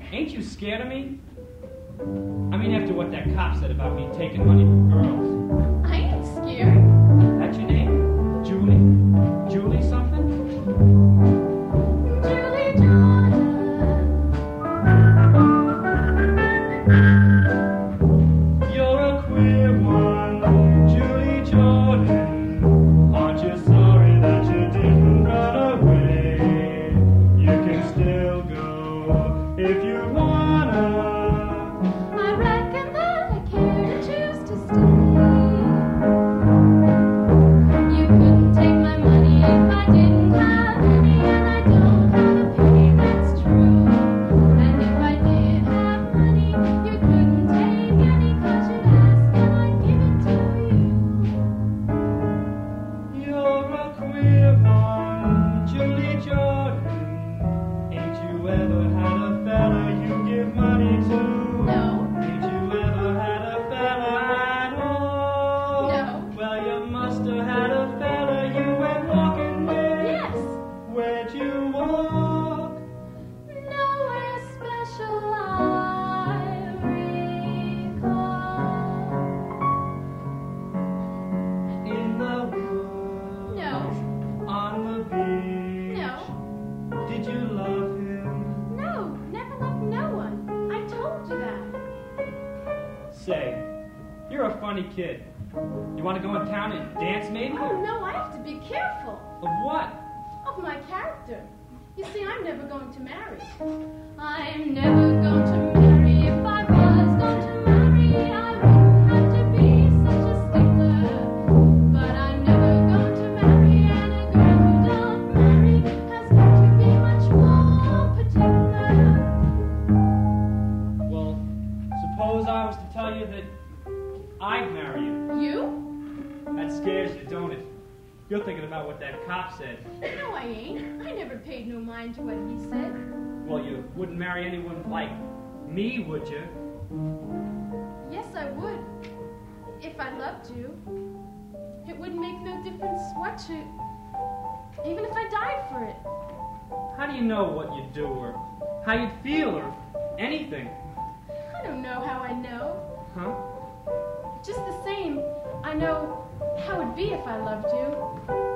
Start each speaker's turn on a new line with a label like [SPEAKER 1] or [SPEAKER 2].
[SPEAKER 1] Ain't you scared of me? I mean, after what that cop said about me taking money from girls.
[SPEAKER 2] I ain't scared.
[SPEAKER 1] That's your name? Julie? Julie something?
[SPEAKER 2] Julie Jordan.
[SPEAKER 1] You're a queer one, Julie Jordan. Aren't you sorry that you didn't run away? You can still go if you wanna.
[SPEAKER 2] I reckon that I care to choose to stay. You couldn't take my money if I didn't have any, and I don't have a penny, that's true. And if I did have money, you couldn't take any, 'cause you'd ask and I'd give it to you.
[SPEAKER 1] You're a queer one, Julie Jordan. Ain't you ever had a fella you give money to?
[SPEAKER 2] No.
[SPEAKER 1] Ain't you ever had a fella at all?
[SPEAKER 2] No.
[SPEAKER 1] Well, you must have had a fella you went walking with.
[SPEAKER 2] Yes.
[SPEAKER 1] Where'd you walk?
[SPEAKER 2] Nowhere special I recall.
[SPEAKER 1] In the woods.
[SPEAKER 2] No.
[SPEAKER 1] On the beach.
[SPEAKER 2] No.
[SPEAKER 1] Did you love him?
[SPEAKER 2] No, never loved no one. I told you that.
[SPEAKER 1] Say, you're a funny kid. You want to go in town and dance, maybe?
[SPEAKER 2] Oh no, I have to be careful
[SPEAKER 1] Of what?
[SPEAKER 2] of my character. You see, I'm never going to marry. I'm never going to marry. If I was going to marry, I wouldn't have to be such a stickler. But I'm never going to marry, and a girl who don't marry has got to be much more particular.
[SPEAKER 1] Well, suppose I was to tell you that I'd marry you.
[SPEAKER 2] You?
[SPEAKER 1] That scares you, don't it? You're thinking about what that cop said.
[SPEAKER 2] No, I ain't. I never paid no mind to what he said.
[SPEAKER 1] Well, you wouldn't marry anyone like me, would you?
[SPEAKER 2] Yes, I would. If I loved you. It wouldn't make no difference what you... Even if I died for it.
[SPEAKER 1] How do you know what you'd do or how you'd feel or anything?
[SPEAKER 2] I don't know how I know.
[SPEAKER 1] Huh?
[SPEAKER 2] Just the same, I know how it'd be if I loved you.